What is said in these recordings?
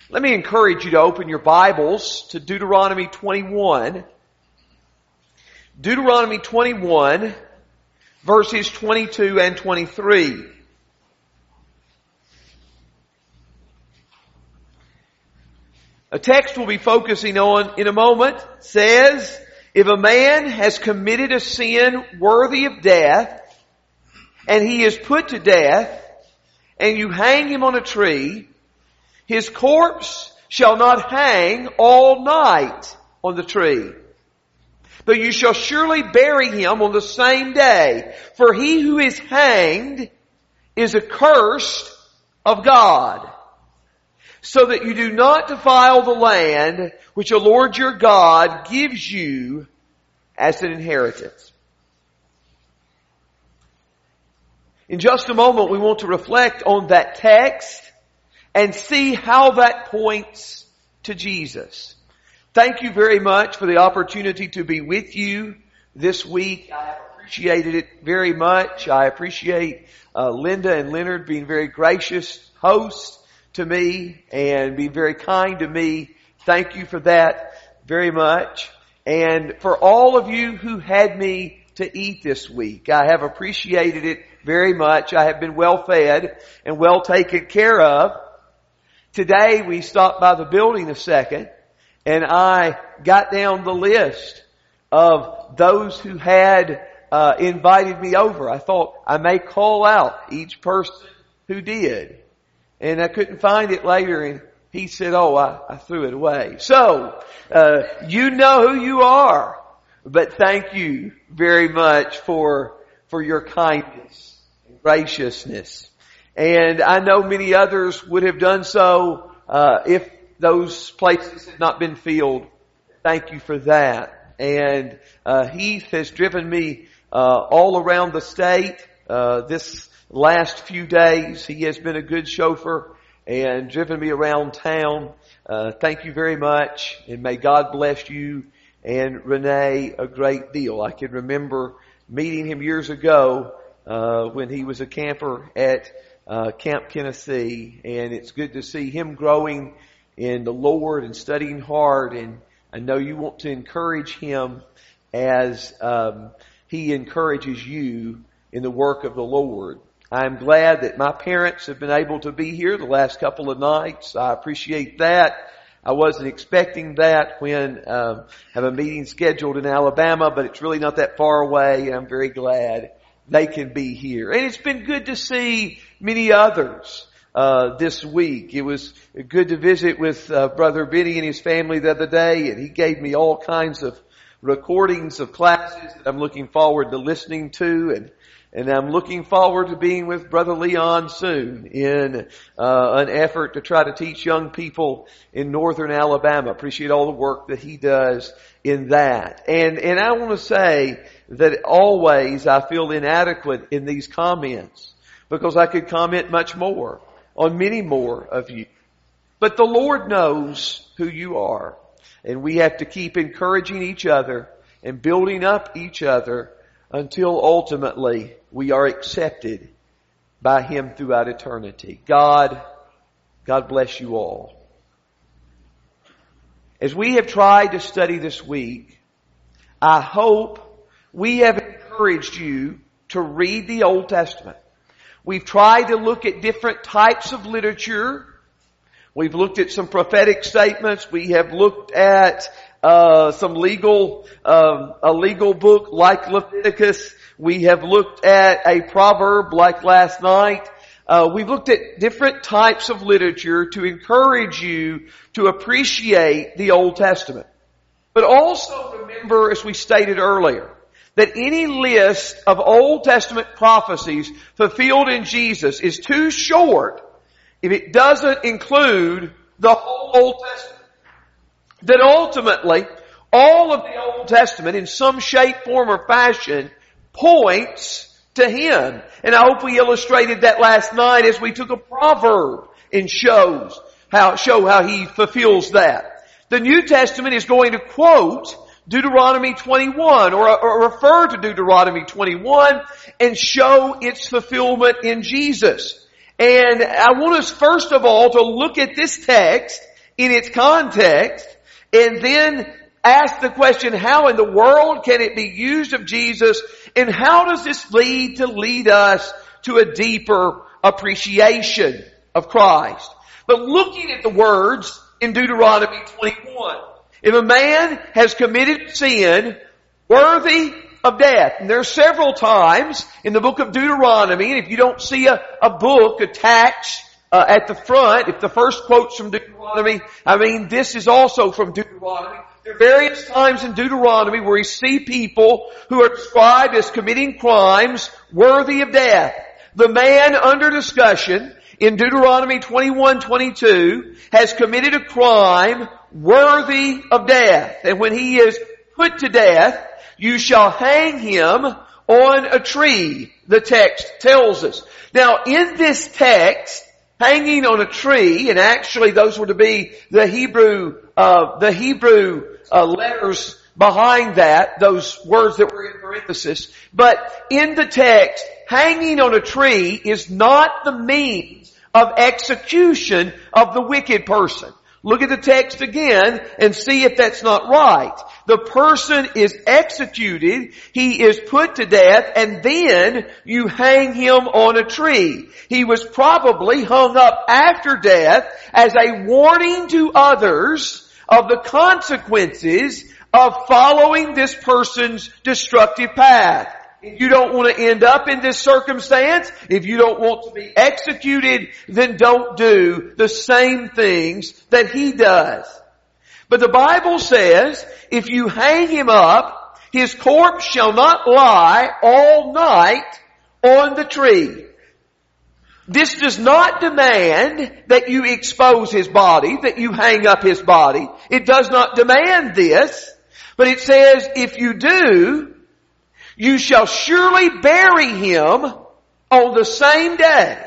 Let me encourage you to open your Bibles to Deuteronomy 21. Deuteronomy 21, verses 22 and 23. A text we'll be focusing on in a moment says, if a man has committed a sin worthy of death, and he is put to death, and you hang him on a tree, his corpse shall not hang all night on the tree, but you shall surely bury him on the same day. For he who is hanged is accursed of God, so that you do not defile the land which the Lord your God gives you as an inheritance. In just a moment, we want to reflect on that text and see how that points to Jesus. Thank you very much for the opportunity to be with you this week. I have appreciated it very much. I appreciate Linda and Leonard being very gracious hosts to me and being very kind to me. Thank you for that very much. And for all of you who had me to eat this week, I have appreciated it very much. I have been well fed and well taken care of. Today we stopped by the building a second and I got down the list of those who had invited me over. I thought I may call out each person who did. And I couldn't find it later, and he said, I threw it away. So, you know who you are. But thank you very much for your kindness and graciousness. And I know many others would have done so if those places had not been filled. Thank you for that. And Heath has driven me all around the state this last few days. He has been a good chauffeur and driven me around town. Thank you very much, and may God bless you and Renee a great deal. I can remember meeting him years ago when he was a camper at Camp Tennessee, and it's good to see him growing in the Lord and studying hard, and I know you want to encourage him as he encourages you in the work of the Lord. I'm glad that my parents have been able to be here the last couple of nights. I appreciate that. I wasn't expecting that when have a meeting scheduled in Alabama, but it's really not that far away, and I'm very glad they can be here. And it's been good to see many others this week. It was good to visit with Brother Benny and his family the other day, and he gave me all kinds of recordings of classes that I'm looking forward to listening to, and I'm looking forward to being with Brother Leon soon in an effort to try to teach young people in northern Alabama. Appreciate all the work that he does in that. And I want to say that always I feel inadequate in these comments because I could comment much more on many more of you. But the Lord knows who you are, and we have to keep encouraging each other and building up each other until ultimately we are accepted by Him throughout eternity. God bless you all. As we have tried to study this week, I hope we have encouraged you to read the Old Testament. We've tried to look at different types of literature. We've looked at some prophetic statements. We have looked at some a legal book like Leviticus. We have looked at a proverb like last night. We've looked at different types of literature to encourage you to appreciate the Old Testament. But also remember, as we stated earlier, that any list of Old Testament prophecies fulfilled in Jesus is too short if it doesn't include the whole Old Testament. That ultimately, all of the Old Testament in some shape, form, or fashion points to Him. And I hope we illustrated that last night as we took a proverb and show how He fulfills that. The New Testament is going to quote Deuteronomy 21 or refer to Deuteronomy 21 and show its fulfillment in Jesus. And I want us first of all to look at this text in its context and then ask the question, how in the world can it be used of Jesus, and how does this lead us to a deeper appreciation of Christ? But looking at the words in Deuteronomy 21, if a man has committed sin worthy of death, and there are several times in the book of Deuteronomy, and if you don't see a book attached at the front, if the first quote's from Deuteronomy, this is also from Deuteronomy. There are various times in Deuteronomy where we see people who are described as committing crimes worthy of death. The man under discussion in Deuteronomy 21:22 has committed a crime worthy of death. And when he is put to death, you shall hang him on a tree, the text tells us. Now, in this text, hanging on a tree, and actually those were to be the Hebrew letters behind that, those words that were in parenthesis. But in the text, hanging on a tree is not the means of execution of the wicked person. Look at the text again and see if that's not right. The person is executed, he is put to death, and then you hang him on a tree. He was probably hung up after death as a warning to others of the consequences of following this person's destructive path. If you don't want to end up in this circumstance, if you don't want to be executed, then don't do the same things that he does. But the Bible says, if you hang him up, his corpse shall not lie all night on the tree. This does not demand that you expose his body, that you hang up his body. It does not demand this, but it says, if you do, you shall surely bury him on the same day.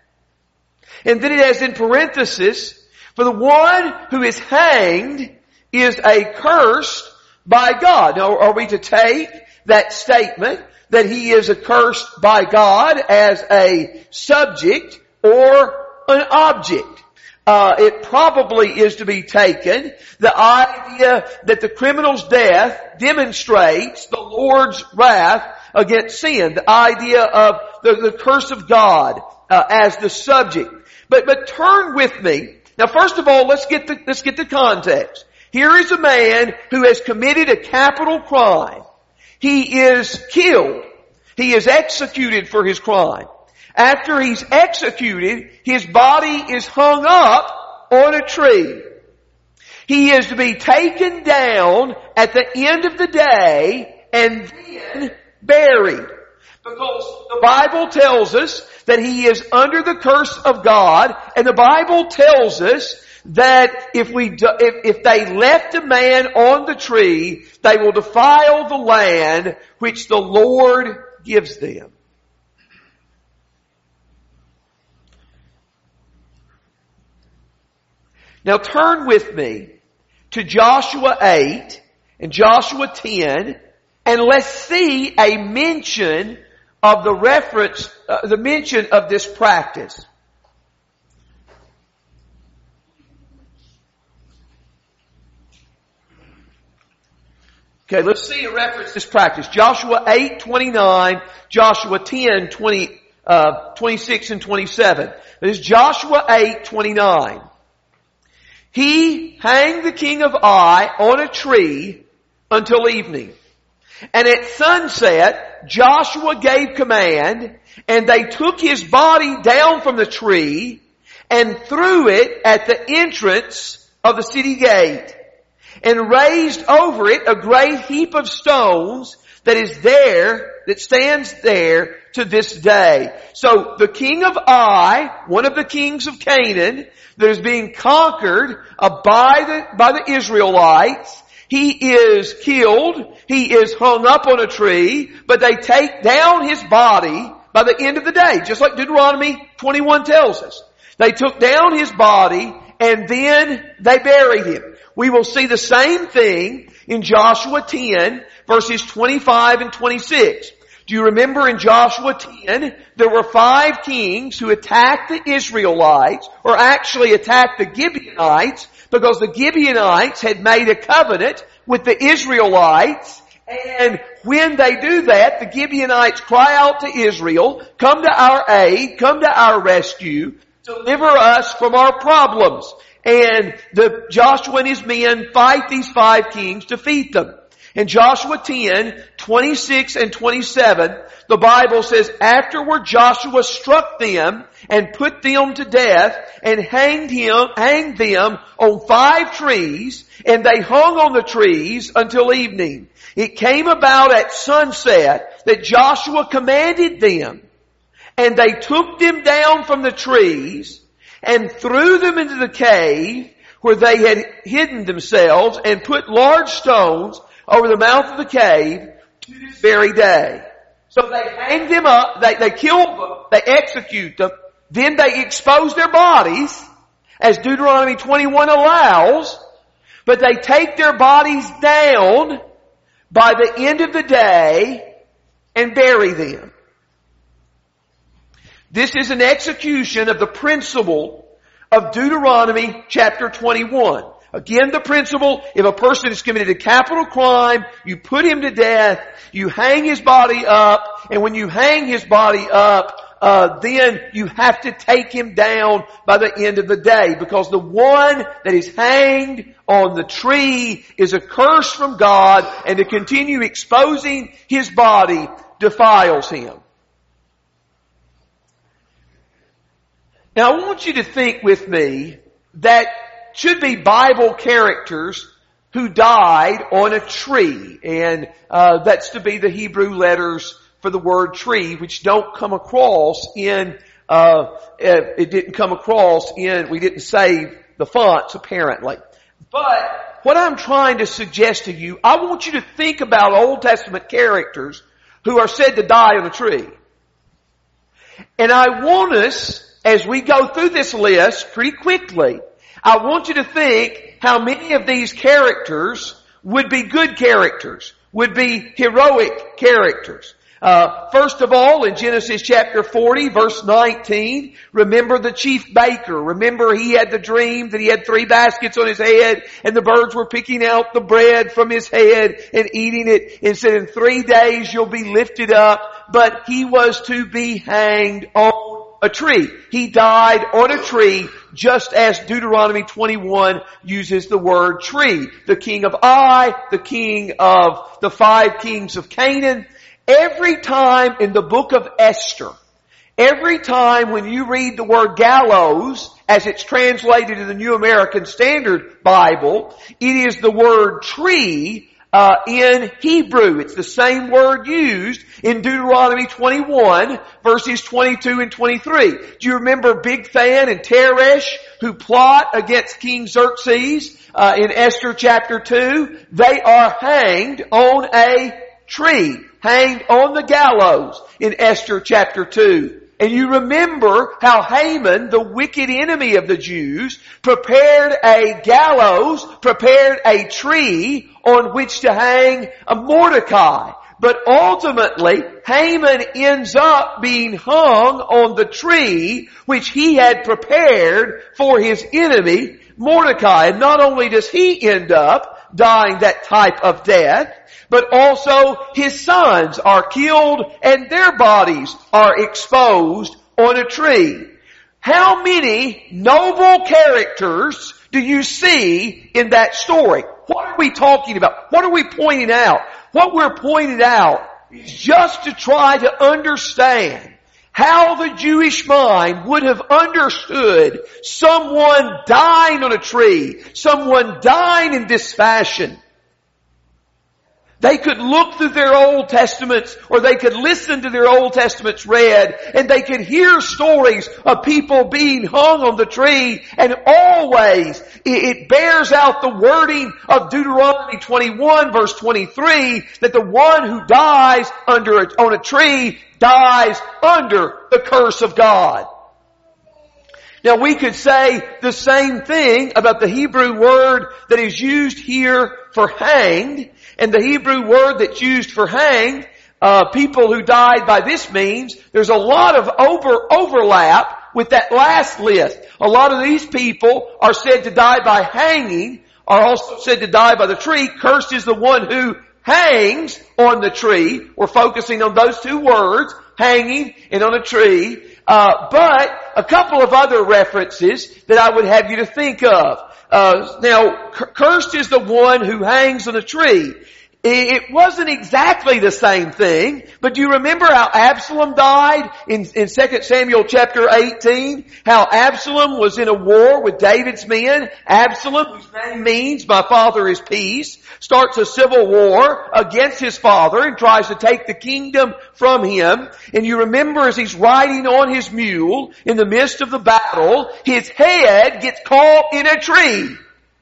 And then it has in parenthesis, for the one who is hanged is accursed by God. Now, are we to take that statement that he is accursed by God as a subject or an object? It probably is to be taken, the idea that the criminal's death demonstrates the Lord's wrath against sin, the idea of the curse of God as the subject. But turn with me. Now, first of all, let's get the context. Here is a man who has committed a capital crime. He is killed. He is executed for his crime. After he's executed, his body is hung up on a tree. He is to be taken down at the end of the day and then buried. Because the Bible tells us that he is under the curse of God, and the Bible tells us that if they left a man on the tree, they will defile the land which the Lord gives them. Now turn with me to Joshua 8 and Joshua 10, and let's see a mention of the mention of this practice. Okay, let's see a reference to this practice. Joshua 8:29, Joshua 10:26 and 27. This is Joshua 8:29. He hanged the king of Ai on a tree until evening. And at sunset, Joshua gave command, and they took his body down from the tree and threw it at the entrance of the city gate, and raised over it a great heap of stones that stands there to this day. So the king of Ai, one of the kings of Canaan, that is being conquered by the Israelites, he is killed, he is hung up on a tree, but they take down his body by the end of the day, just like Deuteronomy 21 tells us. They took down his body and then they buried him. We will see the same thing in Joshua 10, verses 25 and 26. Do you remember in Joshua 10, there were 5 kings who attacked the Israelites, or actually attacked the Gibeonites, because the Gibeonites had made a covenant with the Israelites. And when they do that, the Gibeonites cry out to Israel, come to our aid, come to our rescue, deliver us from our problems. And Joshua and his men fight these 5 kings, defeat them. In Joshua 10, 26 and 27, the Bible says, afterward Joshua struck them and put them to death and hanged them on 5 trees, and they hung on the trees until evening. It came about at sunset that Joshua commanded them, and they took them down from the trees and threw them into the cave where they had hidden themselves, and put large stones over the mouth of the cave to this very day. So they hang them up, they kill them, they execute them, then they expose their bodies, as Deuteronomy 21 allows, but they take their bodies down by the end of the day and bury them. This is an execution of the principle of Deuteronomy chapter 21. Again, the principle, if a person has committed a capital crime, you put him to death, you hang his body up, and when you hang his body up, then you have to take him down by the end of the day, because the one that is hanged on the tree is a curse from God, and to continue exposing his body defiles him. Now I want you to think with me that should be Bible characters who died on a tree. And that's to be the Hebrew letters for the word tree, which don't come across in, it didn't come across in, we didn't save the fonts apparently. But what I'm trying to suggest to you, I want you to think about Old Testament characters who are said to die on a tree. And I want us, as we go through this list pretty quickly, I want you to think how many of these characters would be good characters, would be heroic characters. First of all, in Genesis chapter 40, verse 19, remember the chief baker. Remember he had the dream that he had 3 baskets on his head, and the birds were picking out the bread from his head and eating it, and said, in 3 days you'll be lifted up. But he was to be hanged on a tree. He died on a tree, just as Deuteronomy 21 uses the word tree. The king of Ai, the king of the 5 kings of Canaan. Every time in the book of Esther, every time when you read the word gallows, as it's translated in the New American Standard Bible, it is the word tree in Hebrew. It's the same word used in Deuteronomy 21, verses 22 and 23. Do you remember Bigthan and Teresh who plot against King Xerxes in Esther chapter 2? They are hanged on a tree, hanged on the gallows in Esther chapter 2. And you remember how Haman, the wicked enemy of the Jews, prepared a gallows, prepared a tree on which to hang a Mordecai. But ultimately, Haman ends up being hung on the tree which he had prepared for his enemy, Mordecai. And not only does he end up dying that type of death, but also his sons are killed and their bodies are exposed on a tree. How many noble characters do you see in that story? What are we talking about? What are we pointing out? What we're pointing out is just to try to understand how the Jewish mind would have understood someone dying on a tree, someone dying in this fashion. They could look through their Old Testaments, or they could listen to their Old Testaments read, and they could hear stories of people being hung on the tree, and always it bears out the wording of Deuteronomy 21 verse 23, that the one who dies on a tree dies under the curse of God. Now we could say the same thing about the Hebrew word that is used here for hanged. And the Hebrew word that's used for hanged, people who died by this means, there's a lot of overlap with that last list. A lot of these people are said to die by hanging, are also said to die by the tree. Cursed is the one who hangs on the tree. We're focusing on those two words, hanging and on a tree. But a couple of other references that I would have you to think of. Now, cursed is the one who hangs on a tree. It wasn't exactly the same thing, but do you remember how Absalom died in 2 Samuel chapter 18? How Absalom was in a war with David's men. Absalom, whose name means my father is peace, starts a civil war against his father and tries to take the kingdom from him. And you remember as he's riding on his mule in the midst of the battle, his head gets caught in a tree.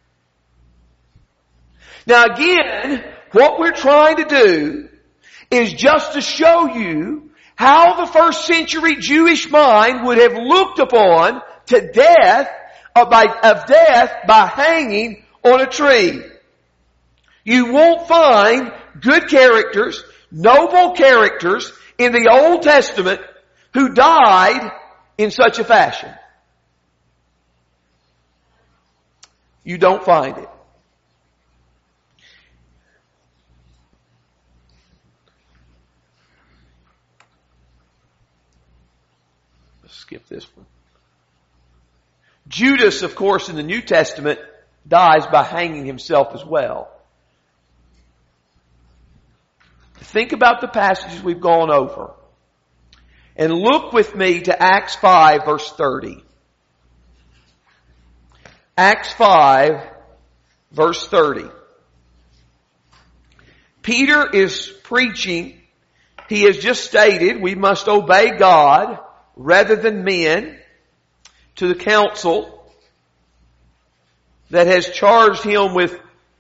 Now again, what we're trying to do is just to show you how the first century Jewish mind would have looked upon to death by hanging on a tree. You won't find good characters, noble characters in the Old Testament who died in such a fashion. You don't find it. Skip this one. Judas, of course, in the New Testament, dies by hanging himself as well. Think about the passages we've gone over. And look with me to Acts 5, verse 30. Acts 5, verse 30. Peter is preaching. He has just stated we must obey God rather than men, to the council that has charged him with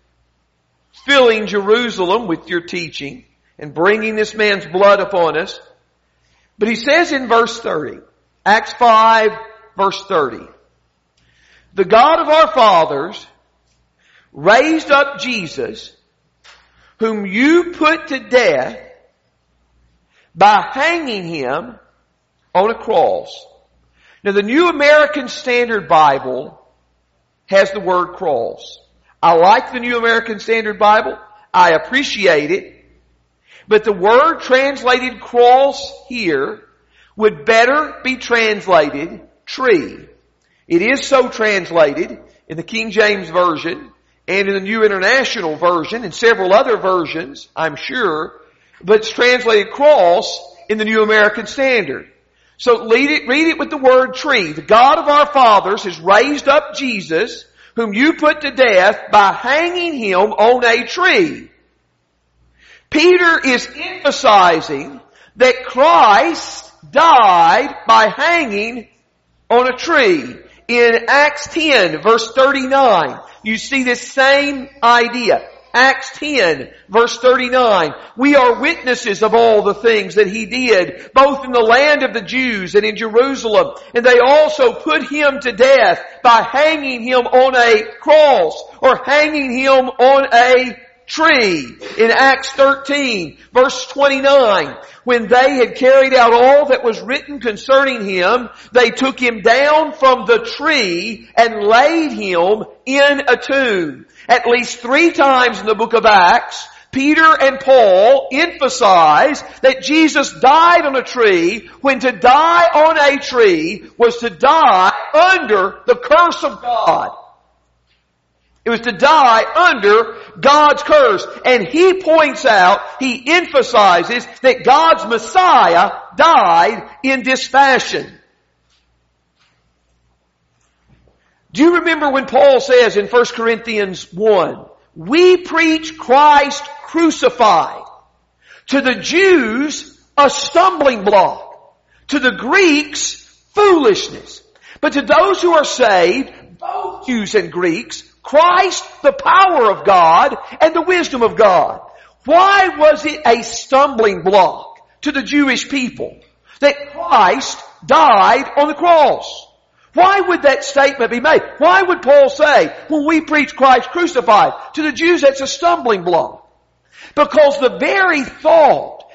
filling Jerusalem with your teaching and bringing this man's blood upon us. But he says in verse 30, Acts 5, verse 30, the God of our fathers raised up Jesus, whom you put to death by hanging him on a cross. Now the New American Standard Bible has the word cross. I like the New American Standard Bible. I appreciate it. But the word translated cross here would better be translated tree. It is so translated in the King James Version and in the New International Version and several other versions, I'm sure. But it's translated cross in the New American Standard. So read it with the word tree. The God of our fathers has raised up Jesus, whom you put to death by hanging him on a tree. Peter is emphasizing that Christ died by hanging on a tree. In Acts 10, verse 39, you see this same idea. Acts 10, verse 39. We are witnesses of all the things that he did, both in the land of the Jews and in Jerusalem. And they also put him to death by hanging him on a cross or hanging him on a tree. In Acts 13, verse 29, when they had carried out all that was written concerning him, they took him down from the tree and laid him in a tomb. At least 3 times in the book of Acts, Peter and Paul emphasize that Jesus died on a tree, when to die on a tree was to die under the curse of God. It was to die under God's curse. And he points out, he emphasizes that God's Messiah died in this fashion. Do you remember when Paul says in 1 Corinthians 1, we preach Christ crucified, to the Jews a stumbling block, to the Greeks foolishness, but to those who are saved, both Jews and Greeks, Christ the power of God and the wisdom of God. Why was it a stumbling block to the Jewish people that Christ died on the cross? Why would that statement be made? Why would Paul say, when we preach Christ crucified? To the Jews, that's a stumbling block. Because the very thought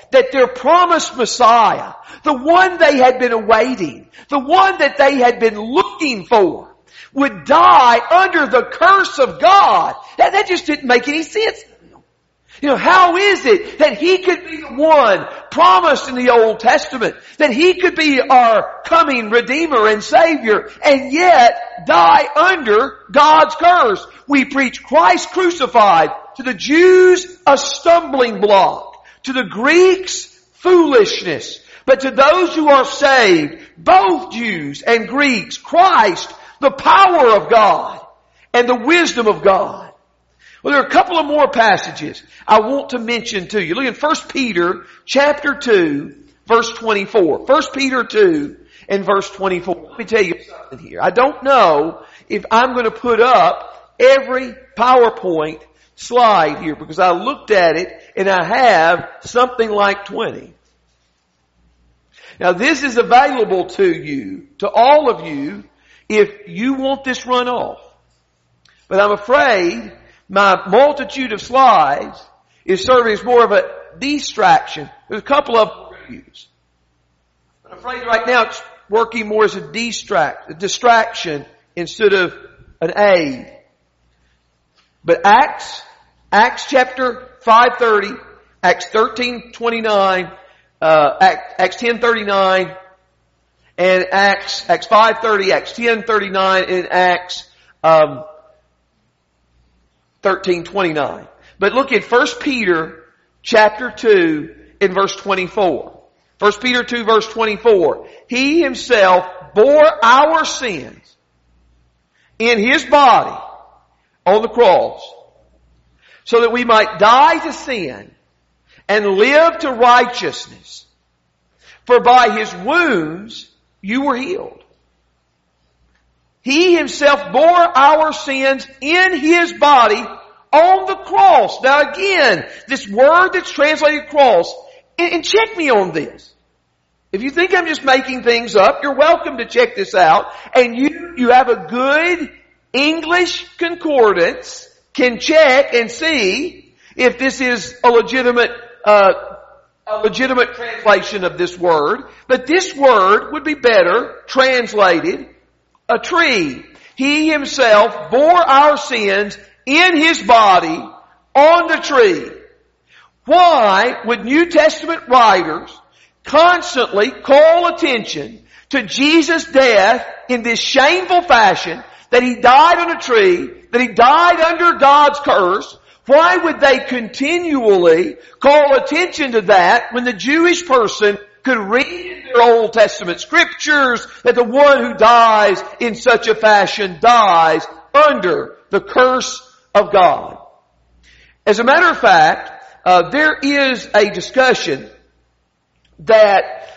that their promised Messiah, the one they had been awaiting, the one that they had been looking for, would die under the curse of God. That just didn't make any sense. How is it that He could be the one promised in the Old Testament, that He could be our coming Redeemer and Savior, and yet die under God's curse? We preach Christ crucified, to the Jews a stumbling block, to the Greeks foolishness, but to those who are saved, both Jews and Greeks, Christ, the power of God and the wisdom of God. Well, there are a couple of more passages I want to mention to you. Look at 1 Peter chapter 2, verse 24. 1 Peter 2 and verse 24. Let me tell you something here. I don't know if I'm going to put up every PowerPoint slide here, because I looked at it and I have something like 20. Now this is available to you, to all of you, if you want this run off. But I'm afraid my multitude of slides is serving as more of a distraction. There's a couple of reviews. I'm afraid right now it's working more as a distraction instead of an aid. But Acts chapter 5:30, Acts 13:29, Acts 10:39, and Acts 5:30, Acts 10:39, and Acts 13:29. But look at 1 Peter chapter 2 in verse 24. 1 Peter 2 verse 24. He Himself bore our sins in His body on the cross, so that we might die to sin and live to righteousness. For by His wounds you were healed. He Himself bore our sins in His body on the cross. Now again, this word that's translated cross, and check me on this. If you think I'm just making things up, you're welcome to check this out. And you have a good English concordance, can check and see if this is a legitimate translation of this word. But this word would be better translated a tree. He Himself bore our sins in His body on the tree. Why would New Testament writers constantly call attention to Jesus' death in this shameful fashion, that He died on a tree, that He died under God's curse? Why would they continually call attention to that when the Jewish person could read in their Old Testament scriptures that the one who dies in such a fashion dies under the curse of God? As a matter of fact, there is a discussion that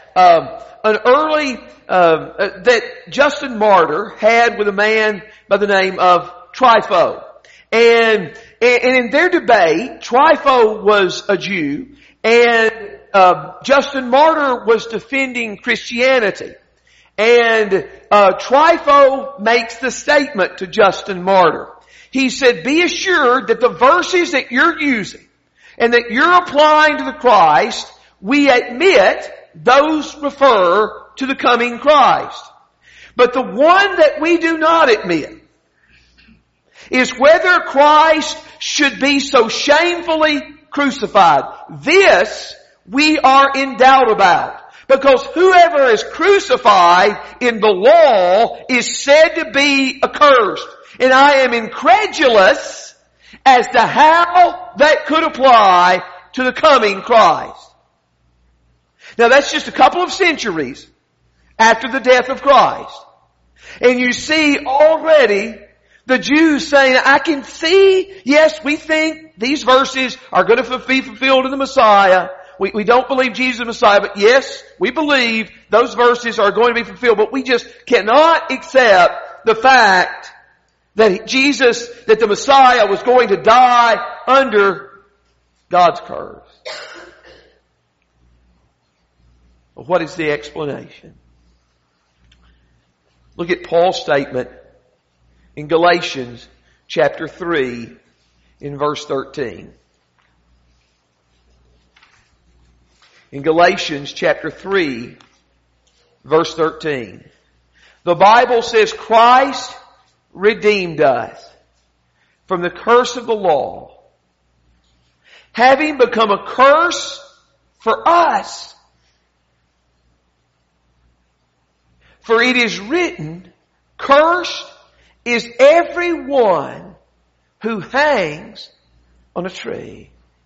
that Justin Martyr had with a man by the name of Trypho. And in their debate, Trypho was a Jew, and Justin Martyr was defending Christianity. And Trypho makes the statement to Justin Martyr. He said, be assured that the verses that you're using and that you're applying to the Christ, we admit those refer to the coming Christ. But the one that we do not admit is whether Christ should be so shamefully crucified. This we are in doubt about. Because whoever is crucified in the law is said to be accursed. And I am incredulous as to how that could apply to the coming Christ. Now that's just a couple of centuries after the death of Christ. And you see already the Jews saying, I can see, yes, we think these verses are going to be fulfilled in the Messiah. We don't believe Jesus is the Messiah, but yes, we believe those verses are going to be fulfilled. But we just cannot accept the fact that that the Messiah was going to die under God's curse. But what is the explanation? Look at Paul's statement in Galatians chapter 3 in verse 13. In Galatians chapter 3, verse 13, the Bible says Christ redeemed us from the curse of the law, having become a curse for us. For it is written, cursed is everyone who hangs on a tree.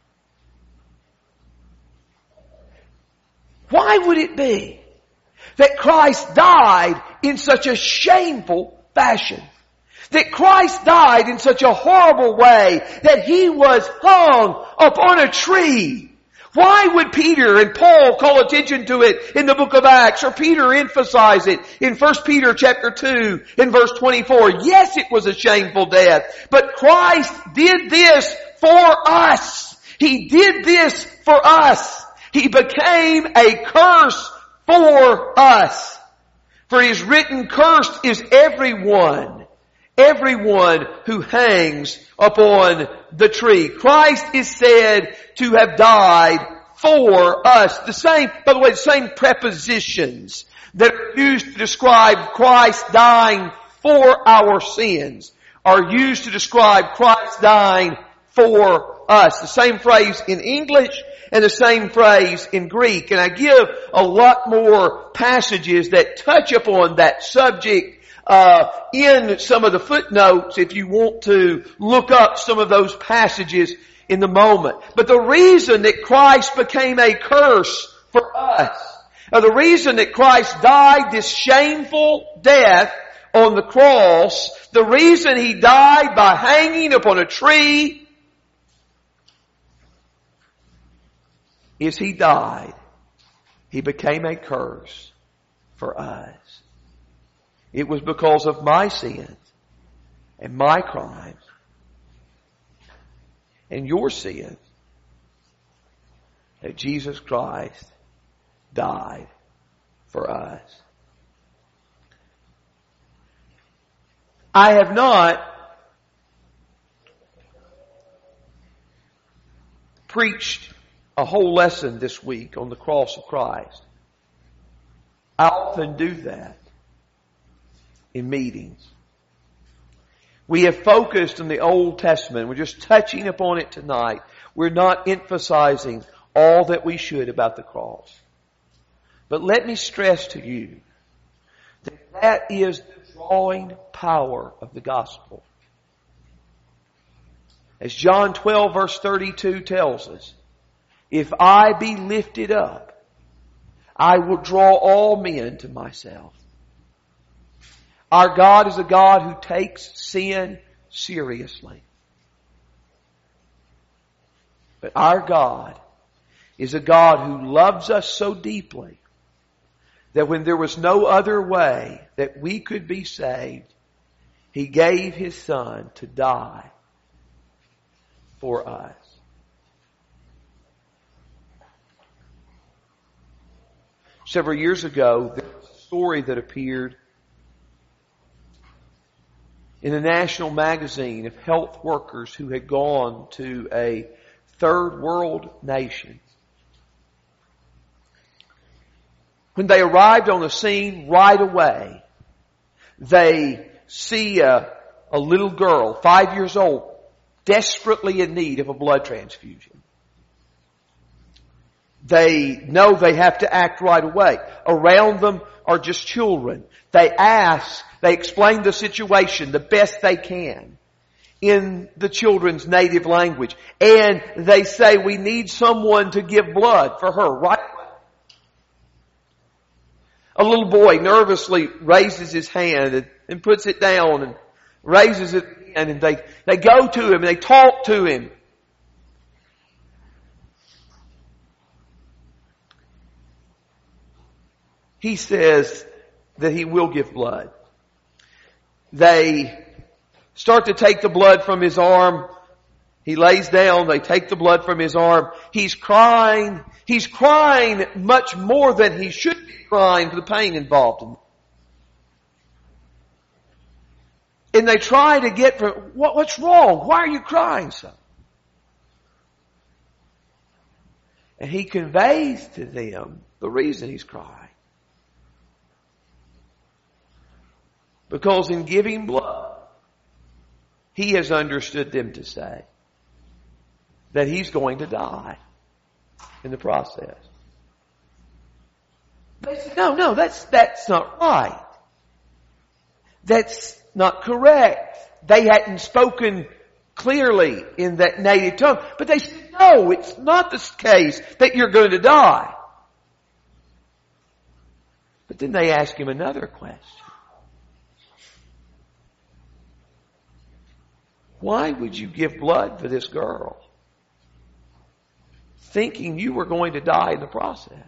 Why would it be that Christ died in such a shameful fashion? That Christ died in such a horrible way that He was hung upon a tree? Why would Peter and Paul call attention to it in the book of Acts, or Peter emphasize it in 1 Peter chapter 2 in verse 24? Yes, it was a shameful death, but Christ did this for us. He did this for us. He became a curse for us. For it is written, cursed is everyone who hangs upon the tree. Christ is said to have died for us. By the way, the same prepositions that are used to describe Christ dying for our sins are used to describe Christ dying for us. The same phrase in English and the same phrase in Greek. And I give a lot more passages that touch upon that subject in some of the footnotes if you want to look up some of those passages in the moment. But the reason that Christ became a curse for us, or the reason that Christ died this shameful death on the cross, the reason He died by hanging upon a tree, is He died. He became a curse for us. It was because of my sins and my crimes and your sins that Jesus Christ died for us. I have not preached a whole lesson this week on the cross of Christ. I often do that in meetings. We have focused on the Old Testament. We're just touching upon it tonight. We're not emphasizing all that we should about the cross. But let me stress to you that that is the drawing power of the gospel. As John 12 verse 32 tells us, if I be lifted up, I will draw all men to myself. Our God is a God who takes sin seriously. But our God is a God who loves us so deeply that when there was no other way that we could be saved, He gave His Son to die for us. Several years ago, there was a story that appeared in a national magazine of health workers who had gone to a third world nation. When they arrived on the scene right away, they see a little girl, 5 years old, desperately in need of a blood transfusion. They know they have to act right away. Around them are just children. They explain the situation the best they can in the children's native language. And they say, we need someone to give blood for her right away. A little boy nervously raises his hand and puts it down and raises it again. And they go to him and they talk to him. He says that he will give blood. They start to take the blood from his arm. He lays down. They take the blood from his arm. He's crying. He's crying much more than he should be crying for the pain involved in it. And they try to get, what's wrong? Why are you crying so? And he conveys to them the reason he's crying. Because in giving blood, he has understood them to say that he's going to die in the process. They said, no, that's not right. That's not correct. They hadn't spoken clearly in that native tongue. But they said, no, it's not the case that you're going to die. But then they ask him another question. Why would you give blood for this girl, thinking you were going to die in the process?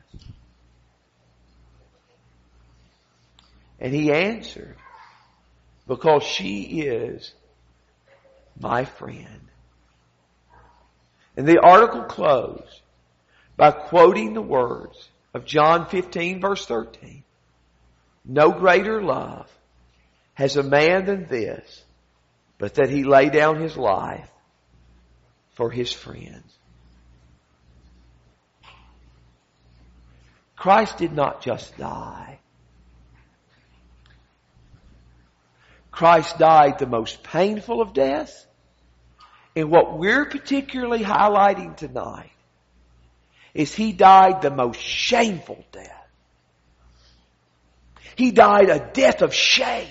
And he answered, because she is my friend. And the article closed by quoting the words of John 15 verse 13. No greater love has a man than this, but that he lay down his life for his friends. Christ did not just die. Christ died the most painful of deaths. And what we're particularly highlighting tonight is he died the most shameful death. He died a death of shame.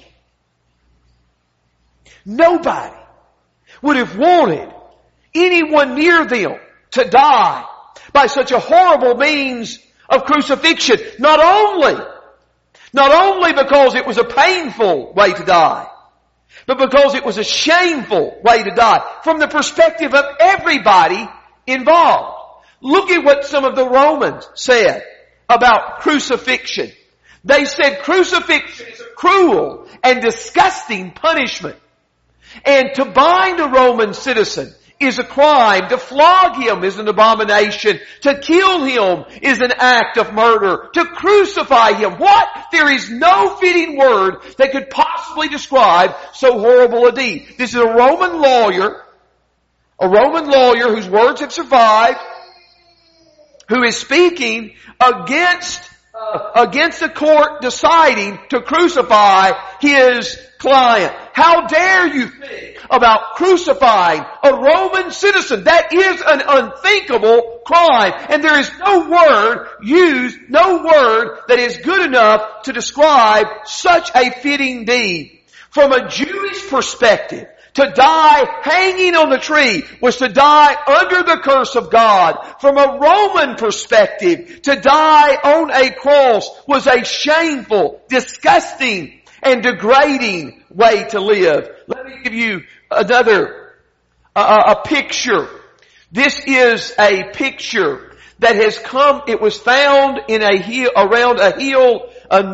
Nobody would have wanted anyone near them to die by such a horrible means of crucifixion. Not only because it was a painful way to die, but because it was a shameful way to die from the perspective of everybody involved. Look at what some of the Romans said about crucifixion. They said crucifixion is a cruel and disgusting punishment. And to bind a Roman citizen is a crime. To flog him is an abomination. To kill him is an act of murder. To crucify him, what? There is no fitting word that could possibly describe so horrible a deed. This is a Roman lawyer whose words have survived, who is speaking against a court deciding to crucify his client. How dare you think about crucifying a Roman citizen? That is an unthinkable crime. And there is no word that is good enough to describe such a fitting deed. From a Jewish perspective, to die hanging on the tree was to die under the curse of God. From a Roman perspective, to die on a cross was a shameful, disgusting, and degrading way to live. Let me give you another a picture. This is a picture that has come. It was found in a hill, around a hill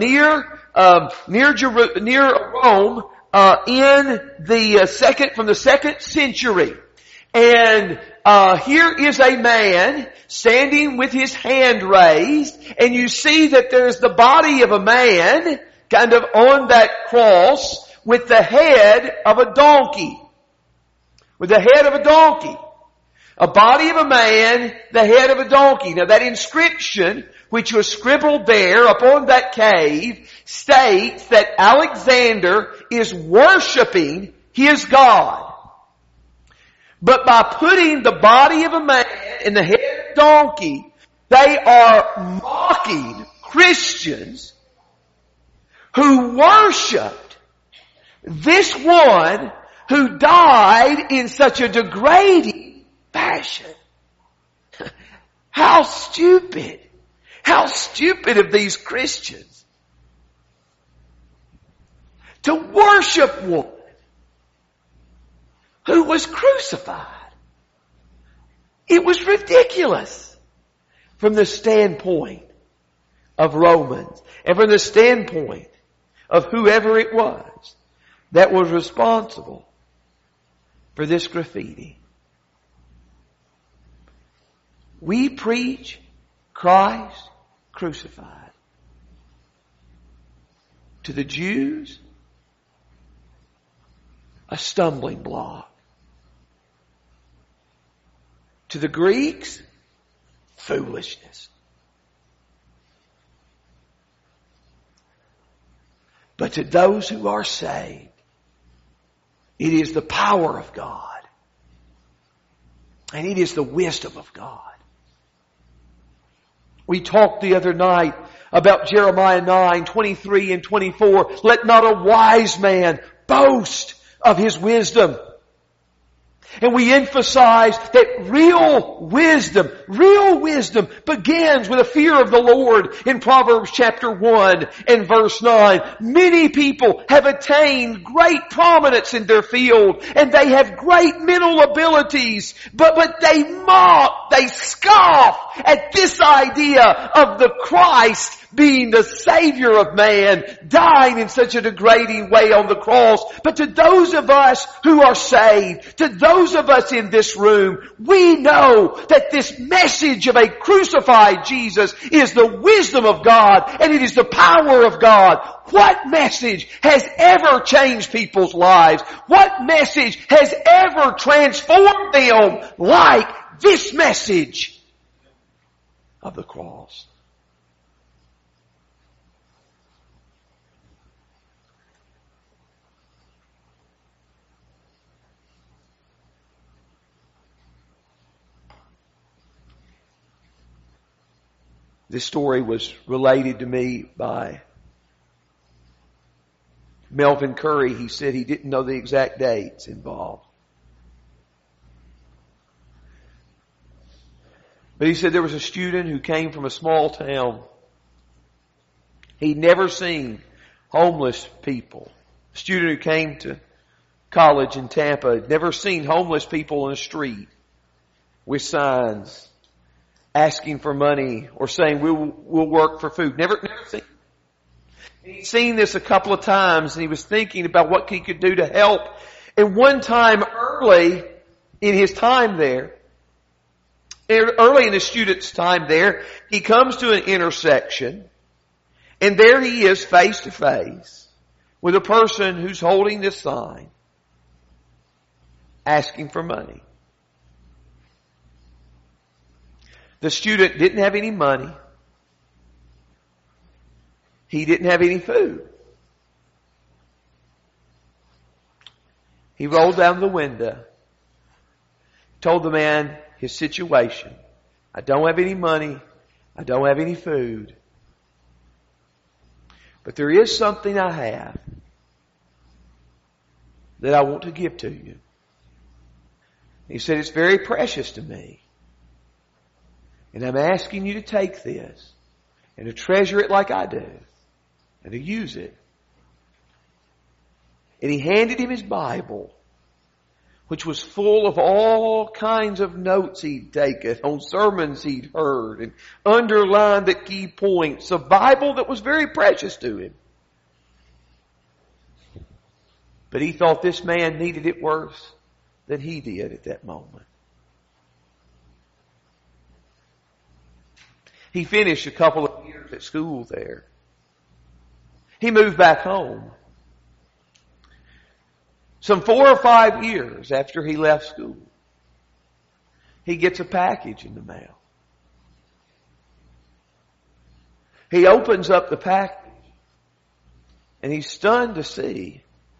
near Rome. From the 2nd century. And here is a man standing with his hand raised, and you see that there's the body of a man kind of on that cross with the head of a donkey. With the head of a donkey. A body of a man, the head of a donkey. Now that inscription, which was scribbled there upon that cave, states that Alexander is worshiping his God. But by putting the body of a man in the head of a donkey, they are mocking Christians who worshiped this one who died in such a degrading fashion. How stupid. How stupid of these Christians to worship one who was crucified. It was ridiculous from the standpoint of Romans and from the standpoint of whoever it was that was responsible for this graffiti. We preach Christ crucified. To the Jews, a stumbling block. To the Greeks, foolishness. But to those who are saved, it is the power of God. And it is the wisdom of God. We talked the other night about Jeremiah 9:23 and 24. Let not a wise man boast of his wisdom. And we emphasize that real wisdom begins with a fear of the Lord in Proverbs chapter 1 and verse 9. Many people have attained great prominence in their field and they have great mental abilities, but they mock, they scoff at this idea of the Christ being the Savior of man, dying in such a degrading way on the cross. But to those of us who are saved, to those of us in this room, we know that this message of a crucified Jesus is the wisdom of God and it is the power of God. What message has ever changed people's lives? What message has ever transformed them like this message of the cross? This story was related to me by Melvin Curry. He said he didn't know the exact dates involved. But he said there was a student who came from a small town. He'd never seen homeless people. A student who came to college in Tampa had never seen homeless people in the street with signs asking for money or saying we'll work for food. Never seen. He'd seen this a couple of times and he was thinking about what he could do to help. And one time early in his time there, early in the student's time there, he comes to an intersection and there he is face to face with a person who's holding this sign asking for money. The student didn't have any money. He didn't have any food. He rolled down the window, told the man his situation. I don't have any money. I don't have any food. But there is something I have that I want to give to you. He said, it's very precious to me. And I'm asking you to take this and to treasure it like I do and to use it. And he handed him his Bible, which was full of all kinds of notes he'd taken on sermons he'd heard and underlined the key points. A Bible that was very precious to him. But he thought this man needed it worse than he did at that moment. He finished a couple of years at school there. He moved back home. Some 4 or 5 years after he left school, he gets a package in the mail. He opens up the package and he's stunned to see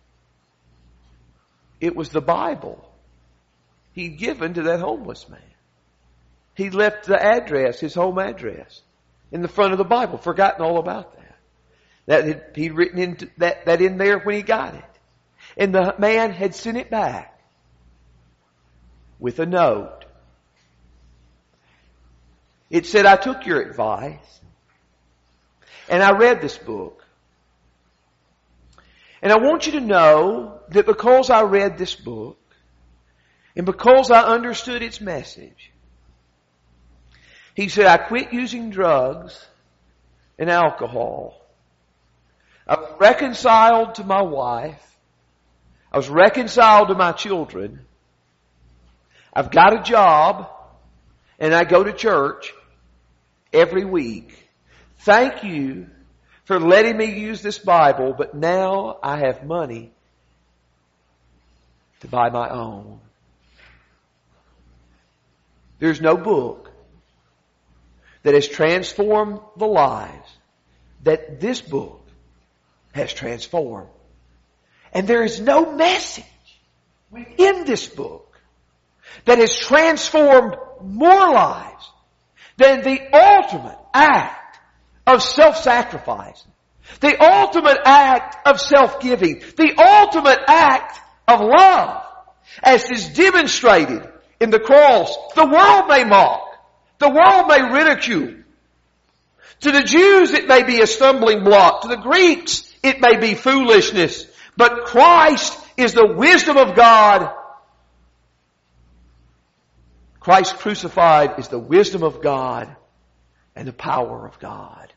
it was the Bible he'd given to that homeless man. He left the address, his home address, in the front of the Bible, forgotten all about that. He'd written that in there when he got it. And the man had sent it back with a note. It said, I took your advice and I read this book. And I want you to know that because I read this book and because I understood its message, he said, I quit using drugs and alcohol. I was reconciled to my wife. I was reconciled to my children. I've got a job and I go to church every week. Thank you for letting me use this Bible, but now I have money to buy my own. There's no book that has transformed the lives that this book has transformed. And there is no message within this book that has transformed more lives than the ultimate act of self-sacrifice, the ultimate act of self-giving, the ultimate act of love, as is demonstrated in the cross. The world may mock, the world may ridicule. To the Jews it may be a stumbling block, to the Greeks it may be foolishness, but Christ is the wisdom of God. Christ crucified is the wisdom of God and the power of God.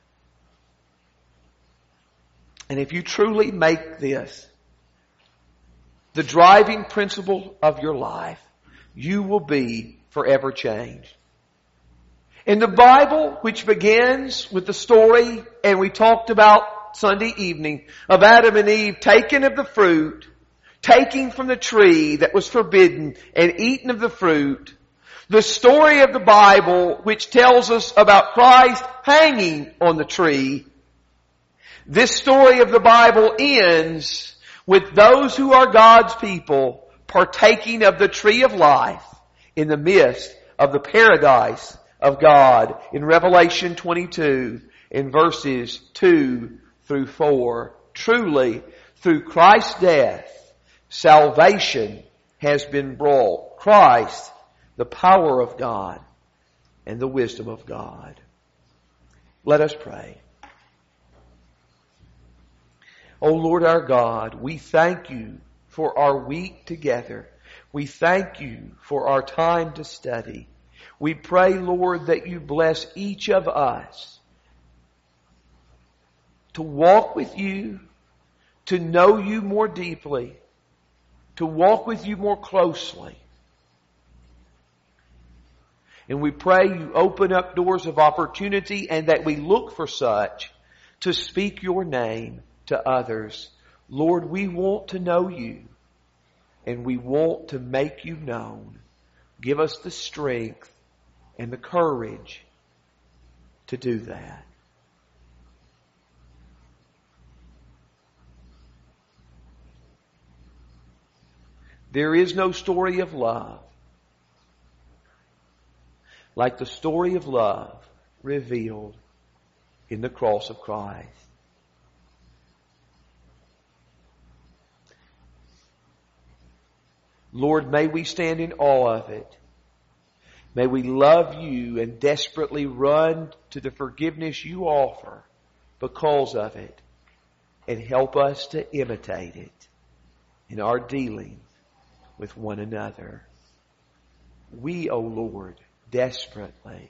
And if you truly make this the driving principle of your life, you will be forever changed. In the Bible, which begins with the story, and we talked about Sunday evening, of Adam and Eve taking of the fruit, taking from the tree that was forbidden and eating of the fruit, the story of the Bible which tells us about Christ hanging on the tree, this story of the Bible ends with those who are God's people partaking of the tree of life in the midst of the paradise of God in Revelation 22 in verses 2 through 4. Truly, through Christ's death, salvation has been brought. Christ, the power of God and the wisdom of God. Let us pray. O Lord our God, we thank you for our week together. We thank you for our time to study. We pray, Lord, that you bless each of us to walk with you, to know you more deeply, to walk with you more closely. And we pray you open up doors of opportunity and that we look for such to speak your name to others. Lord, we want to know you and we want to make you known. Give us the strength and the courage to do that. There is no story of love like the story of love revealed in the cross of Christ. Lord, may we stand in awe of it. May we love you and desperately run to the forgiveness you offer because of it, and help us to imitate it in our dealings with one another. We, O Lord, desperately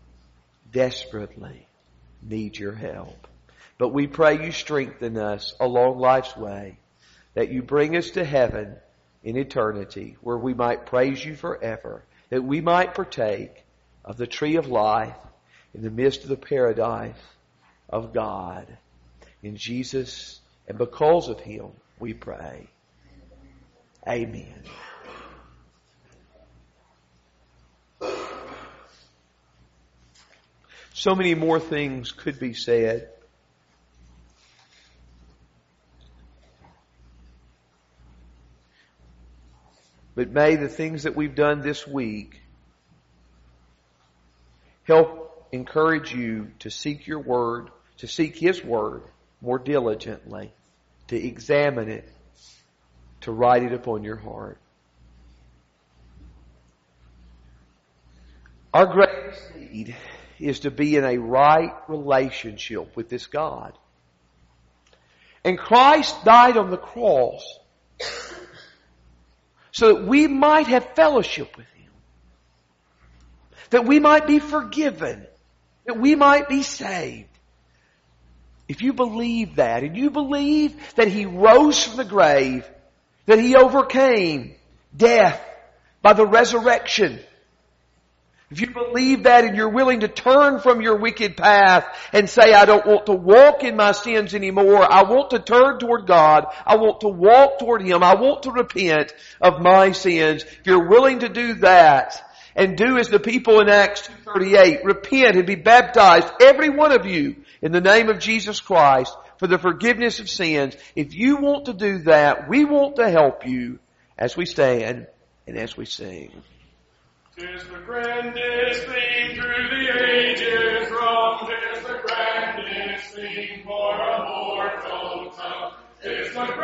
need your help. But we pray you strengthen us along life's way, that you bring us to heaven in eternity, where we might praise you forever, that we might partake of the tree of life in the midst of the paradise of God. In Jesus, and because of him, we pray. Amen. So many more things could be said. But may the things that we've done this week help encourage you to seek your word, to seek his word more diligently, to examine it, to write it upon your heart. Our greatest need is to be in a right relationship with this God. And Christ died on the cross so that we might have fellowship with him, that we might be forgiven, that we might be saved. If you believe that, and you believe that he rose from the grave, that he overcame death by the resurrection, if you believe that and you're willing to turn from your wicked path and say, I don't want to walk in my sins anymore. I want to turn toward God. I want to walk toward him. I want to repent of my sins. If you're willing to do that, And do as the people in Acts 2:38. Repent and be baptized, every one of you, in the name of Jesus Christ, for the forgiveness of sins. If you want to do that, we want to help you as we stand and as we sing. 'Tis the grandest thing through the ages from, 'tis the grandest thing for a mortal tongue. 'Tis the